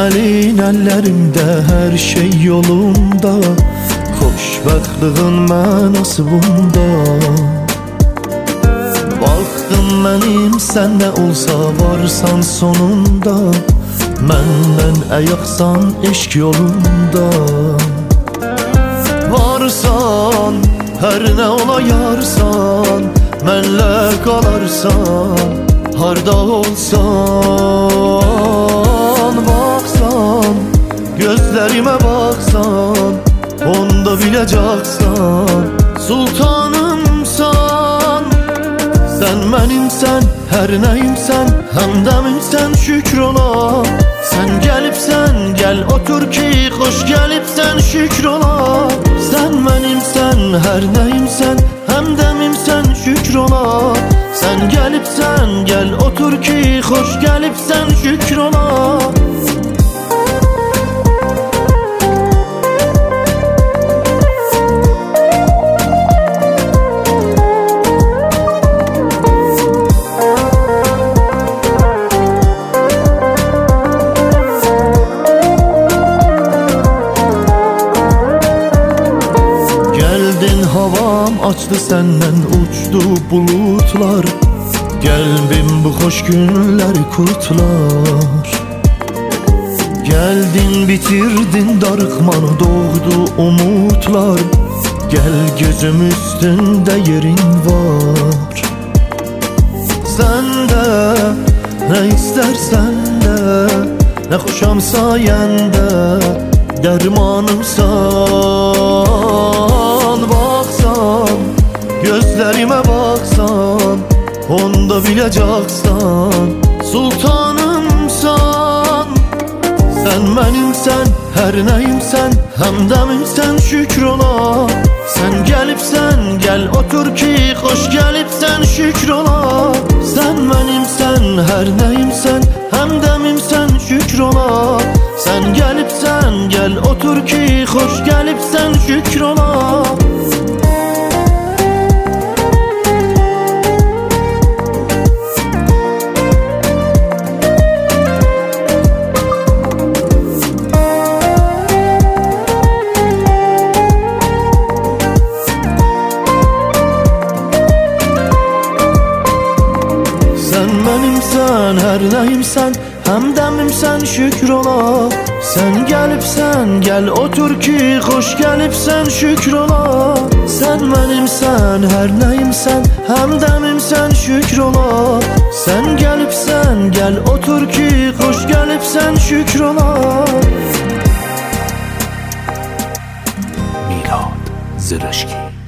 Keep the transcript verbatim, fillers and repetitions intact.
elin əllərimdə, hər şey yolunda, xoşbəxtliğin mənası bunda. Baxdım mənim, sən nə olsa varsan sonunda, məndən əyaqsan eşq yolunda. Varsan, hər nə ola yarsan, mənlə qalarsan, harda olsan. Baxsan, gözlərimə baxsan, onda biləcəksən sultanımsan. Sən mənimsən, hər nəyimsən, həmdəmimsən, şükür ola. Sən gəlibsən, gəl otur ki, xoş gəlibsən, şükür ola. Sən mənimsən, hər nəyimsən, həmdəmimsən, şükür ola. Sən gəlibsən, gəl otur ki, xoş gəlibsən, şükür ola. Havam açdı səndən, uçdu bulutlar, qəlbim bu xoş günləri kurtlar. Gəldin, bitirdin darıxmanı, doğdu umutlar, gəl gözüm üstündə yerin var. Sən də nə istərsən də, nə xoşam sayəndə, dərmanımsan. Baxsan, gözlərimə baxsan, onda biləcəksən sultanımsan. Sən mənimsən, hər nəyimsən, həmdəmimsən, şükür ola. Sən gəlibsən, gəl otur ki, xoş gəlibsən, şükür ola. Sən mənimsən, hər nəyimsən, həmdəmimsən, şükür ola. Sən gəlibsən, gəl otur ki, xoş gəlibsən, şükür ola. Sən mənimsən, hər nəyimsən, həmdəmimsən, şükür ola. Sən gəlibsən, gəl otur ki, xoş gəlibsən, şükür ola. Sən mənimsən, hər nəyimsən, həmdəmimsən, şükür ola. Sən gəlibsən, gəl otur ki, xoş gəlibsən, şükür ola. میلاد زرشکی